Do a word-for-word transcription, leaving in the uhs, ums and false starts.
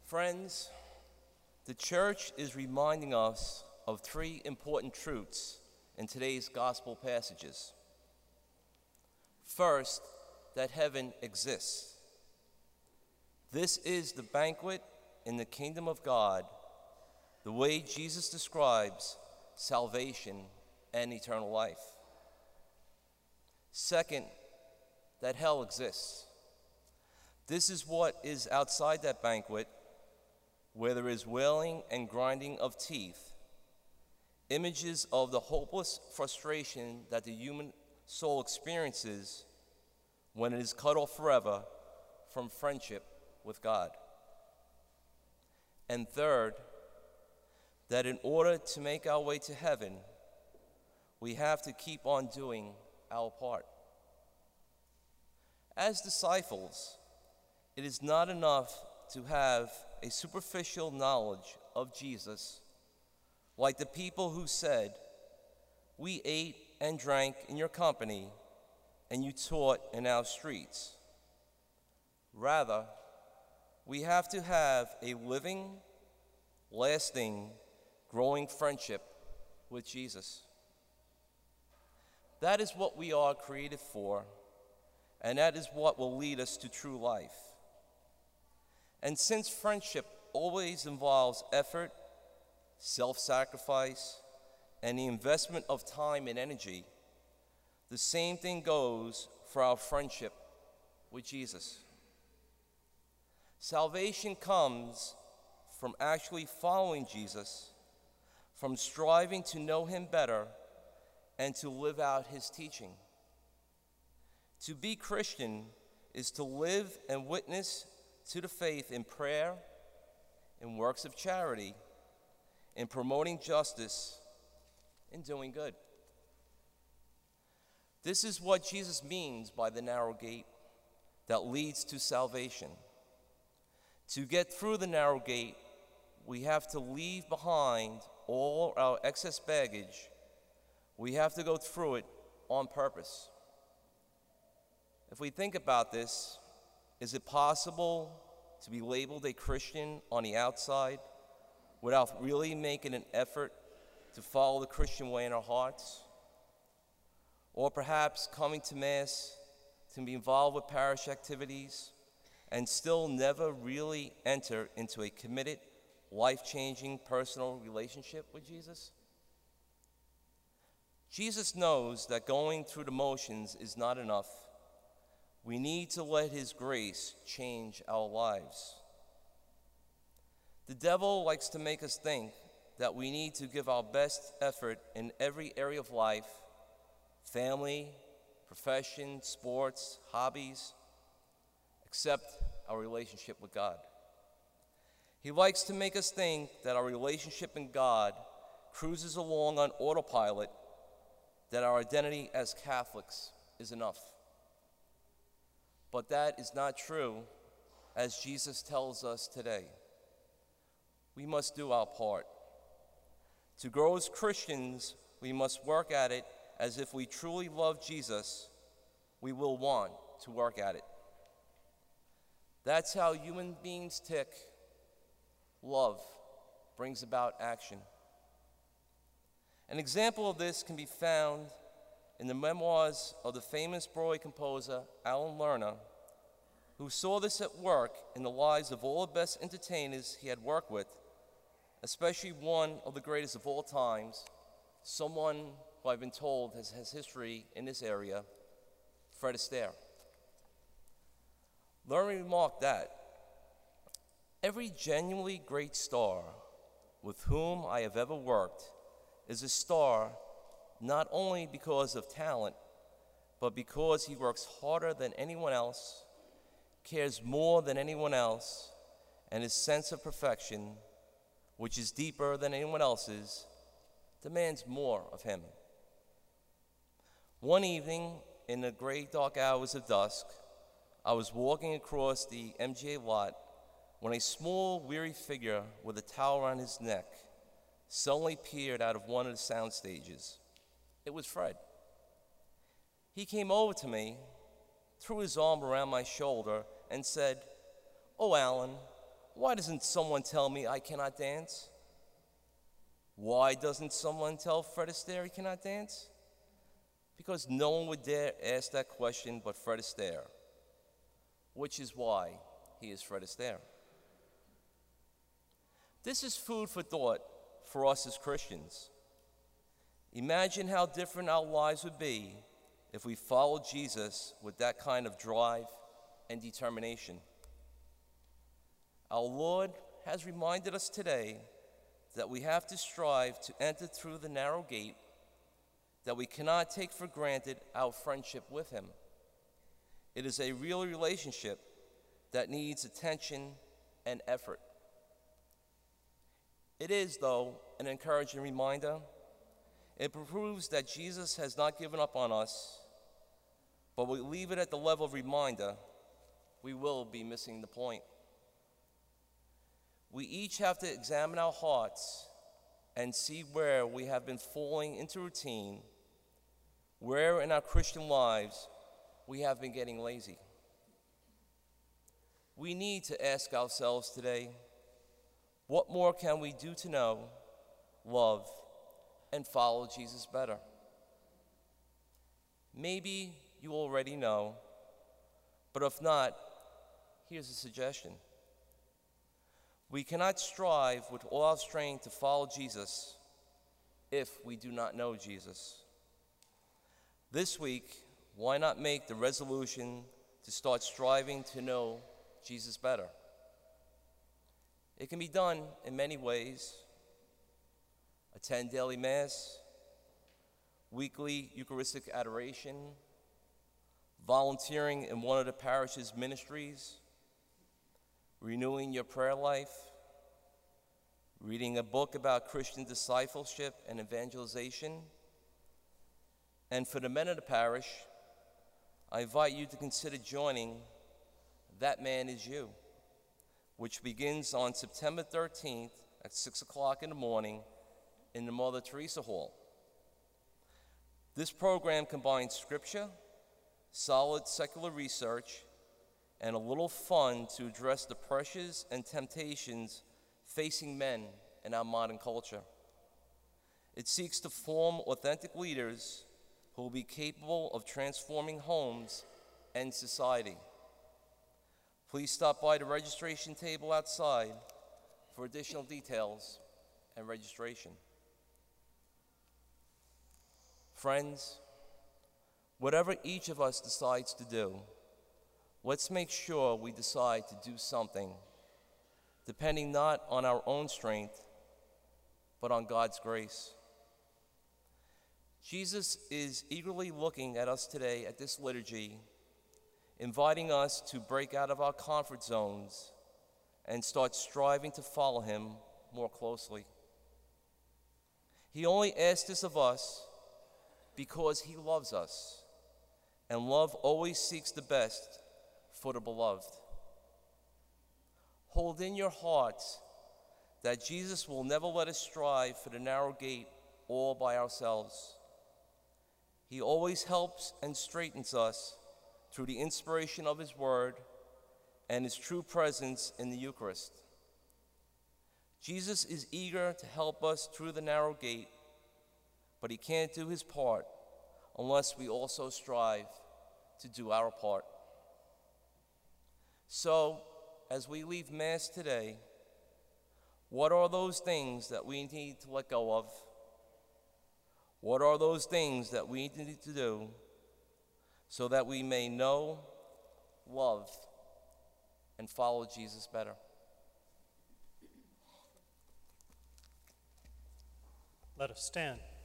Friends, the church is reminding us of three important truths in today's gospel passages. First, that heaven exists. This is the banquet in the kingdom of God, the way Jesus describes salvation and eternal life. Second, that hell exists. This is what is outside that banquet, where there is wailing and grinding of teeth, images of the hopeless frustration that the human soul experiences when it is cut off forever from friendship with God. And third, that in order to make our way to heaven, we have to keep on doing our part. As disciples, it is not enough to have a superficial knowledge of Jesus, like the people who said, "We ate and drank in your company, and you taught in our streets." Rather, we have to have a living, lasting, growing friendship with Jesus. That is what we are created for, and that is what will lead us to true life. And since friendship always involves effort, self-sacrifice, and the investment of time and energy, the same thing goes for our friendship with Jesus. Salvation comes from actually following Jesus, from striving to know him better, and to live out his teaching. To be Christian is to live and witness to the faith in prayer, in works of charity, in promoting justice, in doing good. This is what Jesus means by the narrow gate that leads to salvation. To get through the narrow gate, we have to leave behind all our excess baggage. We have to go through it on purpose. If we think about this, is it possible to be labeled a Christian on the outside without really making an effort to follow the Christian way in our hearts? Or perhaps coming to Mass, to be involved with parish activities, and still never really enter into a committed, life-changing personal relationship with Jesus? Jesus knows that going through the motions is not enough. We need to let his grace change our lives. The devil likes to make us think that we need to give our best effort in every area of life, family, profession, sports, hobbies, except our relationship with God. He likes to make us think that our relationship in God cruises along on autopilot, that our identity as Catholics is enough. But that is not true, as Jesus tells us today. We must do our part. To grow as Christians, we must work at it as if we truly love Jesus. We will want to work at it. That's how human beings tick. Love brings about action. An example of this can be found in the memoirs of the famous Broadway composer Alan Lerner, who saw this at work in the lives of all the best entertainers he had worked with, especially one of the greatest of all times, someone who I've been told has, has history in this area, Fred Astaire. Lerner remarked that every genuinely great star with whom I have ever worked is a star not only because of talent, but because he works harder than anyone else, cares more than anyone else, and his sense of perfection, which is deeper than anyone else's, demands more of him. One evening, in the gray dark hours of dusk, I was walking across the M G A lot when a small, weary figure with a towel around his neck suddenly peered out of one of the sound stages. It was Fred. He came over to me, threw his arm around my shoulder, and said, "Oh, Alan, why doesn't someone tell me I cannot dance? Why doesn't someone tell Fred Astaire he cannot dance? Because no one would dare ask that question but Fred Astaire, which is why he is Fred Astaire. This is food for thought for us as Christians. Imagine how different our lives would be if we followed Jesus with that kind of drive and determination. Our Lord has reminded us today that we have to strive to enter through the narrow gate, that we cannot take for granted our friendship with him. It is a real relationship that needs attention and effort. It is, though, an encouraging reminder. It proves that Jesus has not given up on us, but we leave it at the level of reminder, we will be missing the point. We each have to examine our hearts and see where we have been falling into routine, where in our Christian lives we have been getting lazy. We need to ask ourselves today, what more can we do to know, love, and follow Jesus better? Maybe you already know, but if not, here's a suggestion. We cannot strive with all our strength to follow Jesus if we do not know Jesus. This week, why not make the resolution to start striving to know Jesus better? It can be done in many ways. Attend daily Mass, weekly Eucharistic adoration, volunteering in one of the parish's ministries, renewing your prayer life, reading a book about Christian discipleship and evangelization. And for the men of the parish, I invite you to consider joining That Man Is You, which begins on September thirteenth at six o'clock in the morning in the Mother Teresa Hall. This program combines scripture, solid secular research, and a little fun to address the pressures and temptations facing men in our modern culture. It seeks to form authentic leaders who will be capable of transforming homes and society. Please stop by the registration table outside for additional details and registration. Friends, whatever each of us decides to do, let's make sure we decide to do something, depending not on our own strength, but on God's grace. Jesus is eagerly looking at us today at this liturgy, inviting us to break out of our comfort zones and start striving to follow him more closely. He only asks this of us because he loves us, and love always seeks the best for the beloved. Hold in your hearts that Jesus will never let us strive for the narrow gate all by ourselves. He always helps and straightens us through the inspiration of his word and his true presence in the Eucharist. Jesus is eager to help us through the narrow gate, but he can't do his part unless we also strive to do our part. So, as we leave Mass today, what are those things that we need to let go of? What are those things that we need to do so that we may know, love, and follow Jesus better? Let us stand.